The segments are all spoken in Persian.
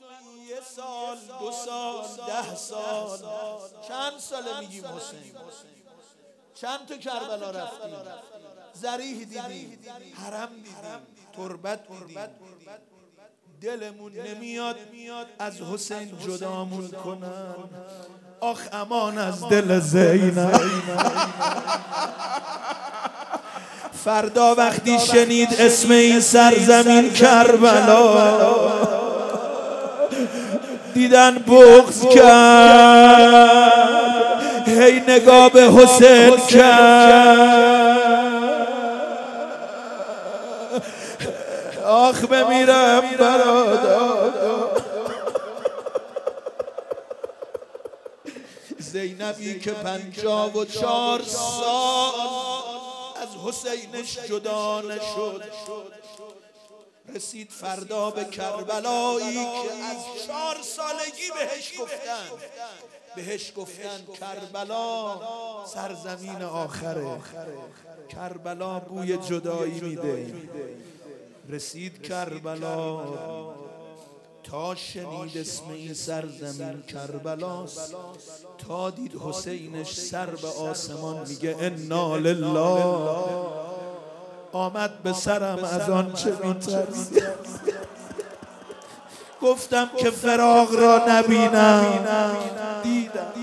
یه سال 2 سال 10 سال چند ساله میگیم حسین؟ چند تا کربلا رفتیم، ذریح دیدیم، حرم دیدیم، تربت دیدیم، دلمون نمیاد از حسین جدامون کنن. آخ امان از دل زینب. فردا وقتی شنید اسم این سرزمین کربلا، دیدن بغض کرد، هی نگاه به حسین کرد. آخ بمیرم برادر. زینبی که 54 سال از حسینش جدا نشد، رسید فردا به کربلایی که از 4 سالگی بهش گفتن کربلا سرزمین آخره، کربلا بوی جدایی میده. رسید کربلا، تا شنید اسم این سرزمین کربلاست، تا دید حسینش سر به آسمان میگه انا لله. آمد به سرم از آن چه میترسید، گفتم که فراق را نبینم. دیدم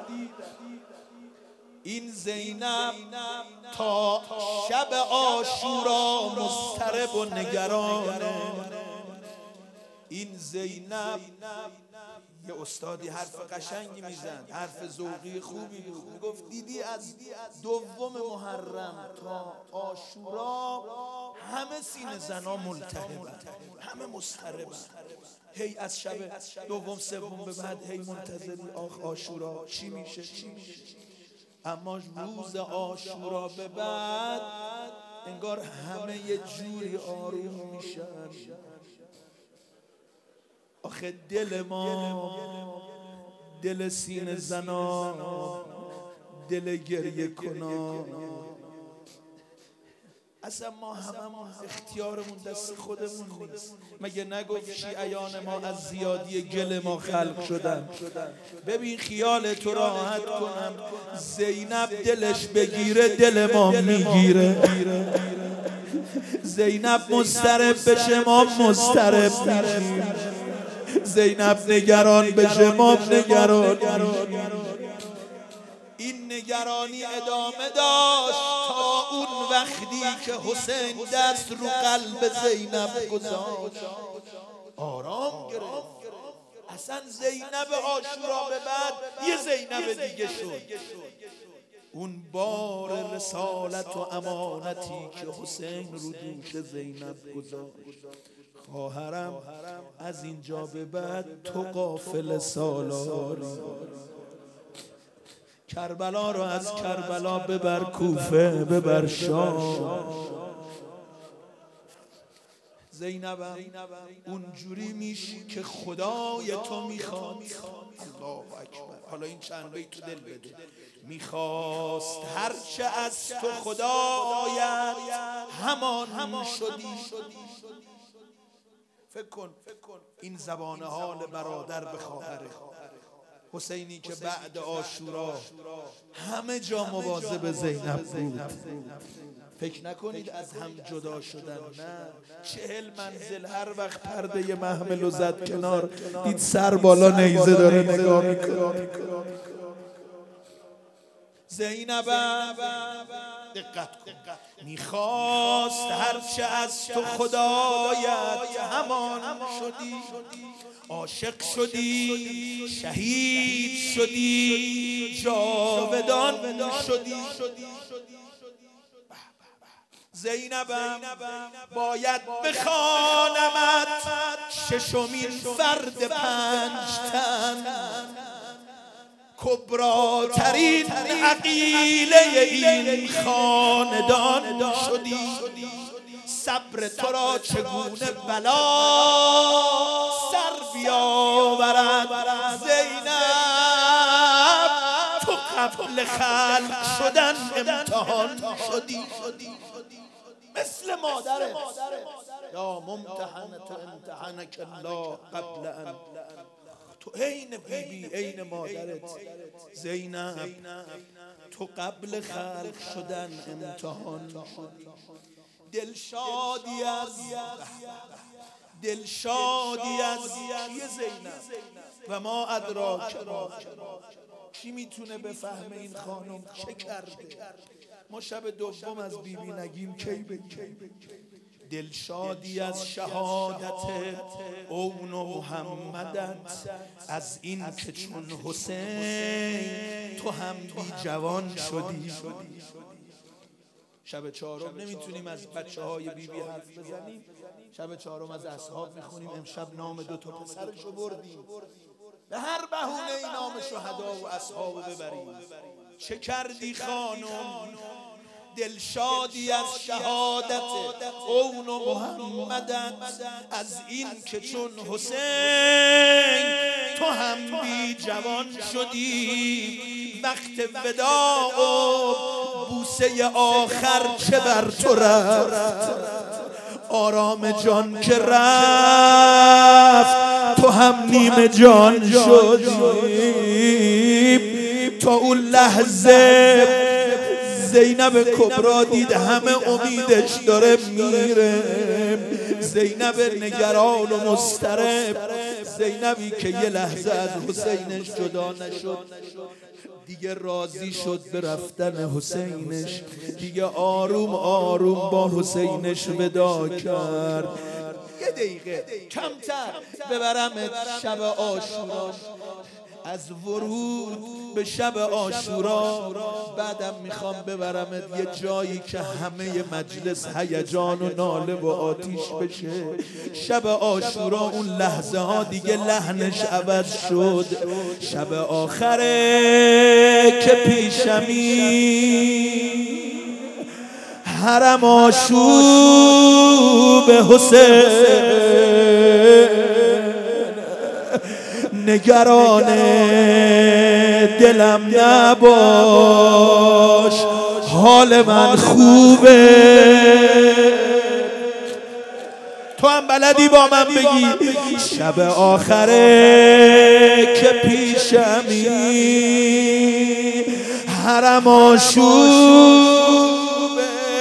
این زینب تا شب عاشورا مضطرب و نگرانه. این زینب یه استادی حرف قشنگی میزد، حرف ذوقی خوبی بود. میگفت دیدی از 2 محرم تا عاشورا همه سینه زنا ملتهبن، همه مضطربن. هی از شب 2 3 به بعد هی منتظری آخ عاشورا چی میشه. اما روز عاشورا به بعد انگار همه یه جوری آروم میشن. آخه دل ما، دل سینه زنا، دل گریه کنا، اصلا ما هممون اختیارمون دست خودمون نیست. مگه نگفت شیعیان ما از زیادی گل ما خلق شدن؟ ببین خیال تو راحت کنم، زینب دلش بگیره دل ما میگیره. زینب مضطرب بشه ما مضطرب میشیم، زینب نگران بشه ما نگران. این نگرانی ادامه داشت تا اون وقتی که حسین دست رو قلب زینب گذاشت، آرام گرفت. اصلا زینب عاشورا به بعد یه زینب دیگه شد. اون بار رسالت و امانتی که حسین رو دوش زینب گذاشت، خواهرم از اینجا به بعد تو قافل سالاری، کربلا رو از کربلا ببر کوفه، ببر شام. زینبم اونجوری میشی که خدای تو میخواد. الله اکبر. حالا این چند بیت تو دل بده. میخواست هرچه از تو خدایت همان شدی. فکر کن این زبان حال برادر به خواهره. حسینی که بعد عاشورا همه جا مواظب زینب بود. فکر نکنید از هم جدا شدن، نه. 40 منزل هر وقت پرده محمل و زد کنار، دید سر بالا نیزه داره نگاه میکنه. زینبم دقت کن، میخواست هرچه از تو خدایت همان شدی. عاشق شدی، شهید شدی، جاودان شدی. زینبم باید بخوانمت 6مین فرد 5 تن، کبراترین عقیله این خاندان شدی. صبر تو را چگونه بلا سر بیاورد زینب، تو قبل خلق شدن امتحان شدی. مثل مادرت. یا ممتحنت امتحنک الله قبل ان، تو عین بیبی عین مادرت زینب، تو قبل خلق شدن امتحان شدی. دلشادی از کیه زینب؟ و ما ادراک ما، کی میتونه بفهمه این خانم چه کرده؟ ما شب دوم از بیبی نگیم کی بگیم؟ دلشادی از شهادت اون و محمدت، از این که چون حسین تو هم بی جوان شدی. شب چهارم نمیتونیم از بچه های بیبی حرف بزنیم، شب چهارم از اصحاب میخونیم. امشب نام 2 پسرشو بردیم، به هر بهونه ای نام شهدا و اصحابو ببریم. چه کردی خانم؟ دلشادی از شهادت اون و محمدت، از این که چون حسین تو هم بی جوان شدی. وقت وداع و بوسه آخر چه بر تو رفت؟ آرام جان که رفت تو هم نیم جان شدی. تا اون لحظه زینب کبرا دید همه امیدش داره میره. زینب نگران و مضطرب، زینبی که یه لحظه از حسینش جدا نشد، دیگه راضی شد به رفتن حسینش، دیگه آروم آروم با حسینش ودا کرد. یه دقیقه کمتر ببرمت شب عاشورا، از ورود به شب عاشورا بعدم میخوام ببرمت یه جایی که همه مجلس هیجان و ناله و آتیش بشه. شب عاشورا اون لحظه ها دیگه لحنش عوض شد. شب آخره که پیشمی حرم آشوب حسین، نگران دلم نباش حال من خوبه. تو هم بلدی با من بگی شب آخره که پیشمی حرم آشوب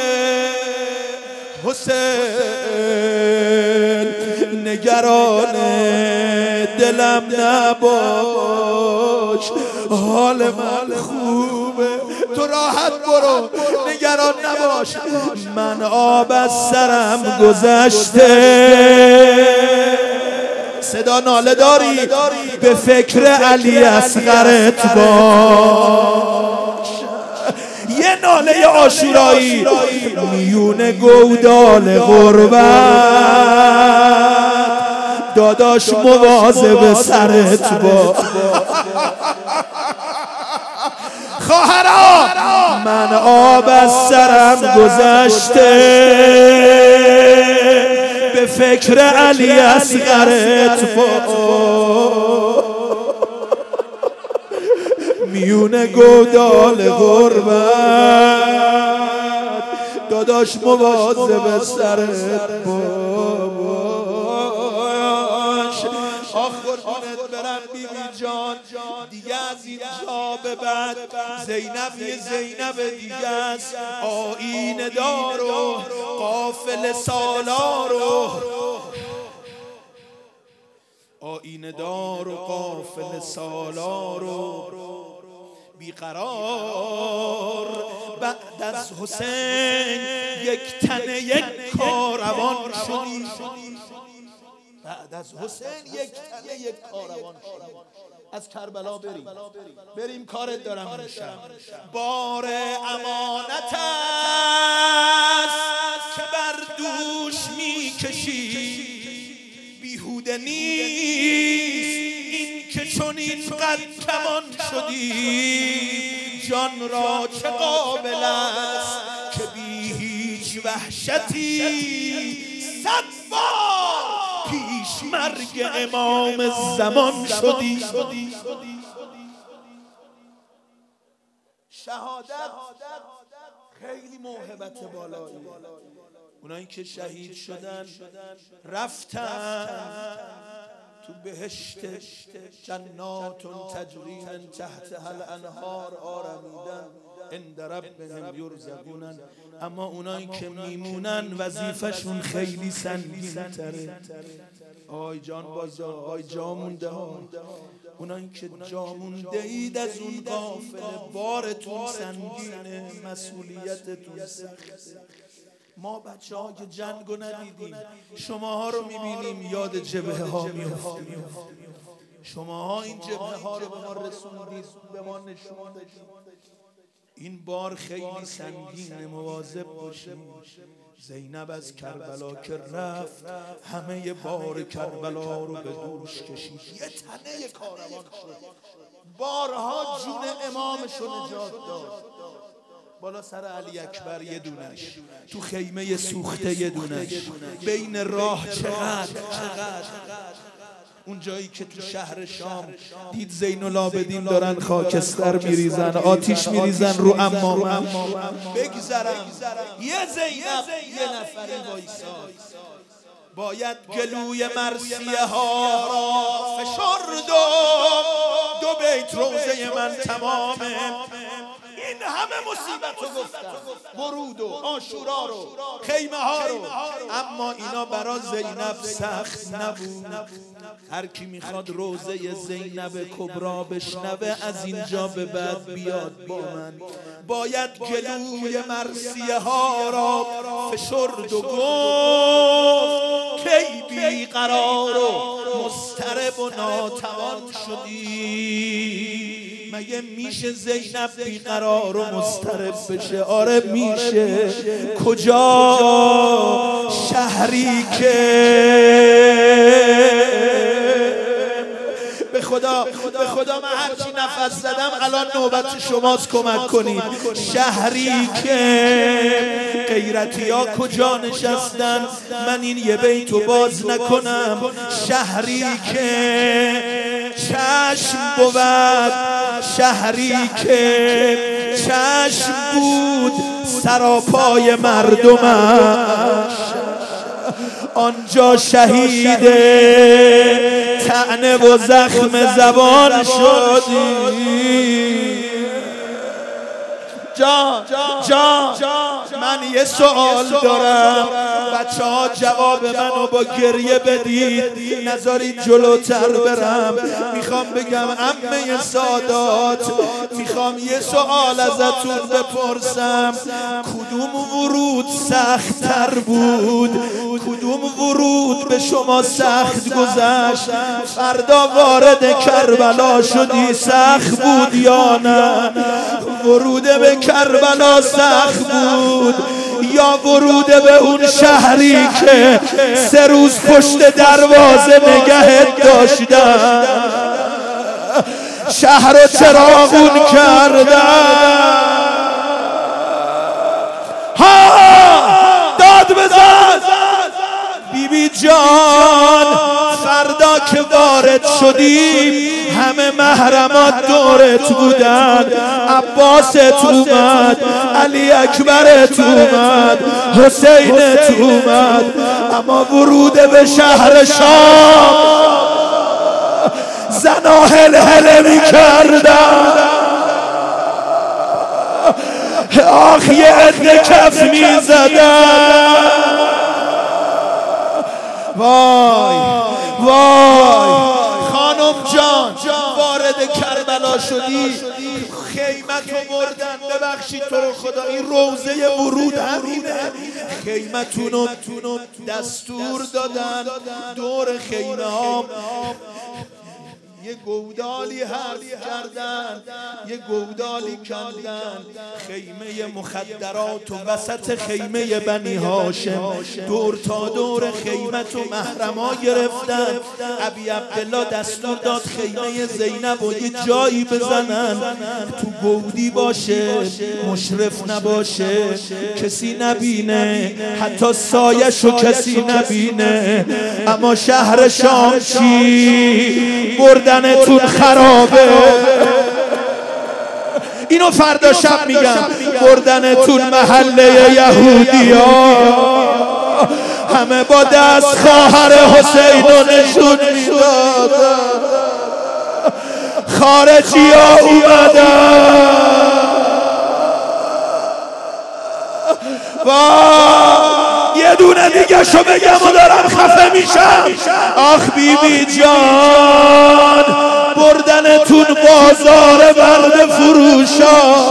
حسین، نگران دلم نباش حال من خوبه. تو راحت برو نگران نباش، من آب از سرم گذشته. صدا ناله داری؟ به فکر علی اصغرت باش. یه ناله عاشورایی میونه گودال غربت، داداش مواظب سرت با. خواهرا من آب از سرم گذشته، به فکر علی اصغرت با. میونه گودال غربت، داداش مواظب سرت باش. قربونت برم بیبی جان، دیگه از اینجا به بعد زینب یه زینب دیگه است. آیین دار و قافل سالار و آیین دار و قافل سالار و بیقرار. بعد از حسین یک تنه یک کاروان شدی. بعد از حسین یک تنه یک کاروان شدی. از کربلا بریم کارت دارم امشب. بار امانت است که بر دوش میکشی، بیهوده نیست این که چون اینقدر کمان شدی. جان را چه قابل است که بی هیچ وحشتی 100 بار پیش مرگ امام زمان شدی. شهادت خیلی موهبت بالایی، اونایی که شهید شدن رفتن تو بهشت جنات تجری من تحتها الانهار آرمیدن عند ربهم یرزقون. اما اونایی که میمونن وظیفشون خیلی سنگین تره. آی جان بازا، آی جا مونده ها، اونایی که جا مونده اید از اون قافله، بارتون سنگینه، مسئولیتتون سخته. ما بچه ها که جنگ رو ندیدیم، شماها رو میبینیم یاد جبهه ها میفتیم. شماها این جبهه ها رو به ما رسوندید، به ما نشون دادید. این بار خیلی سنگینه، مواظب باشیم. زینب از کربلا که رفت همه بار کربلا رو به دوش کشید، یه تنه کاروان شد، بارها جون امامش رو نجات داد. بالا سر علی اکبر یه دونش، تو خیمه سوخته یه دونش، بین راه چقدر اون جایی که تو شهر شام دید زین العابدین دارن خاکستر میریزن، آتیش میریزن رو امام، بگذرم یه زینب یه نفری وایساد، باید گلوی مرثیه ها را فشرد و دو بیت روزه من تمامه. این همه مصیبت رو گفتم، ورود و عاشورا رو، خیمه ها رو، اما اینا برا زینب سخت نبود. هر کی میخواد روزه زینب کبرا بشنوه از اینجا به بعد بیاد با من. باید گلوی مرثیه ها را فشرد و گفت کی بی قرار و مضطرب و ناتوان شدی. مگه میشه زینب بیقرار و مضطرب بشه؟ آره میشه. کجا شهری که به خدا من هرچی نفس زدم الان نوبت شماست، کمک کنید. شهری که غیرتی ها کجا نشستن من این یه بیتو باز نکنم. شهری که چشم بود، شهری که چشم بود سراپای مردمش، آنجا شهید طعنه و زخم زبان شدی. جان من یه سوال دارم، بچه ها جواب منو با گریه بدید، نذارید جلوتر برم. میخوام بگم عمه سادات، میخوام یه سوال ازتون بپرسم، کدوم ورود سخت تر بود؟ کدوم ورود به شما سخت گذشت؟ فردا وارد کربلا شدی، سخت بود یا نه؟ ورود به کربلا سخت بود یا ورود به اون شهری که 3 روز پشت دروازه نگهت داشتن، شهر رو چراغون کردن؟ ها داد بزن بیبی جان. فردا که وارد شدی همه محرمات دورت بودن، عباست اومد، علی اکبرت اومد، حسینت اومد، اما ورود به شهر شام زنا هلهله میکردن. آخ یه عده کف میزدن. وای خانم جان، وارد کربلا شدی، خیمتو بردن. ببخشید تو رو خدا، این روزه ورود همینه. خیمتونو دستور دادن، دور خیمه ها یه گودالی حرف کردن، یه گودالی کندن، خیمه مخدرات و وسط خیمه بنی هاشم، دور تا دور خیمت و محرما گرفتن. ابی عبدالله دستور داد خیمه زینب و یه جایی بزنن تو گودی باشه، مشرف نباشه، کسی نبینه، حتی سایشو کسی نبینه. اما شهر شام چی؟ بردنتون خرابه. اینو فردا شب میگم، بردنتون محله یهودی ها. همه با دست خواهر حسین رو نشون میدادن. خارجی ها اومدن یه دونه دیگه شو بگم و دارم خفه میشم. آخ بیبی جان بردنتون بازار برد فروشا،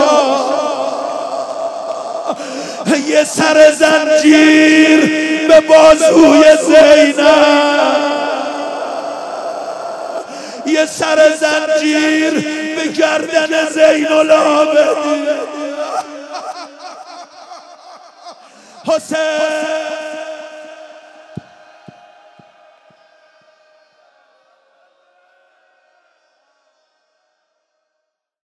یه سر زنجیر به بازوی زینب، یه سر زنجیر به گردن زین العابدین. حسین